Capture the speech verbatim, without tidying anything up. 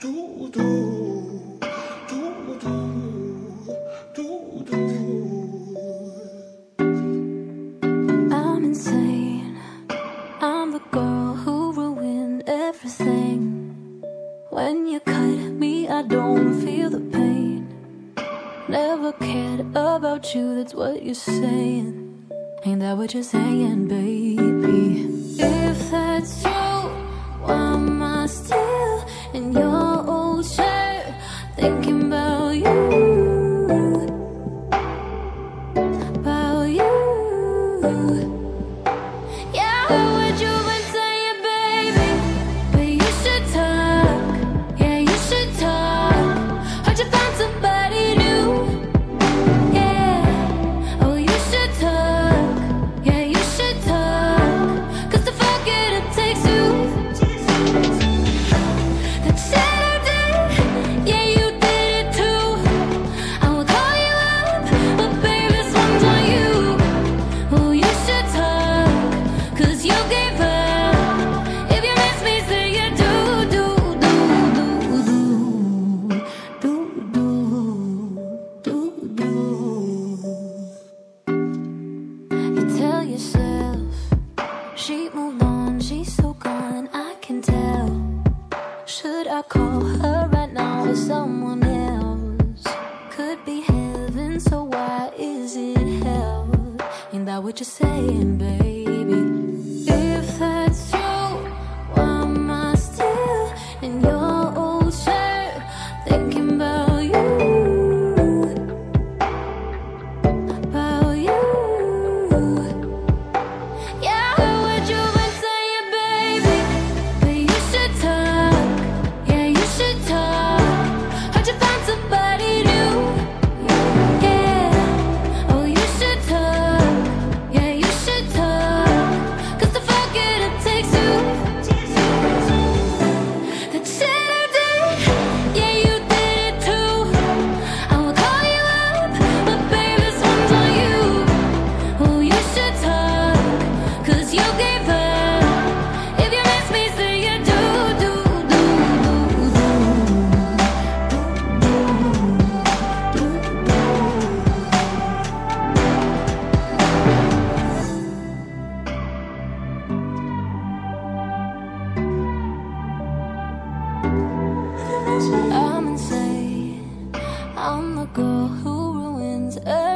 I'm insane. I'm the girl who ruined everything. When you cut me, I don't feel the pain. Never cared about you, that's what you're saying. Ain't that what you're saying, baby? If that's true, why am I still in your old shirt, thinking about you, about you? Yeah, I heard what you've been saying, baby, but you should talk, yeah, you should talk. Heard you found somebody new, yeah, oh, you should talk, yeah, you should talk, cause to fuck it up takes two. That Saturday, yeah, you did it too. I will call you up, but baby, this one's on you. Oh, you should talk, cause you gave up. If you miss me, say you do, do, do, do, do, do, do, do. You tell yourself she moved on, she's so gone, I can tell. Should I call her right now or someone else? Could be heaven, so why is it hell? Ain't that what you're saying, baby? If that's true, why am I still in your old shirt, thinking about you, about you? Yeah, I heard what you've been saying, baby, but you should talk, yeah, you should talk. Heard you found somebody new, yeah, oh, you should talk, yeah, you should talk, cause to fuck it up takes two. That Saturday, yeah, you did it too. I will call you up, but baby, this one's on you. Oh, you should talk, cause you gave up. If you miss me, say you do, do, do, I'm insane. I'm the girl who ruins everything.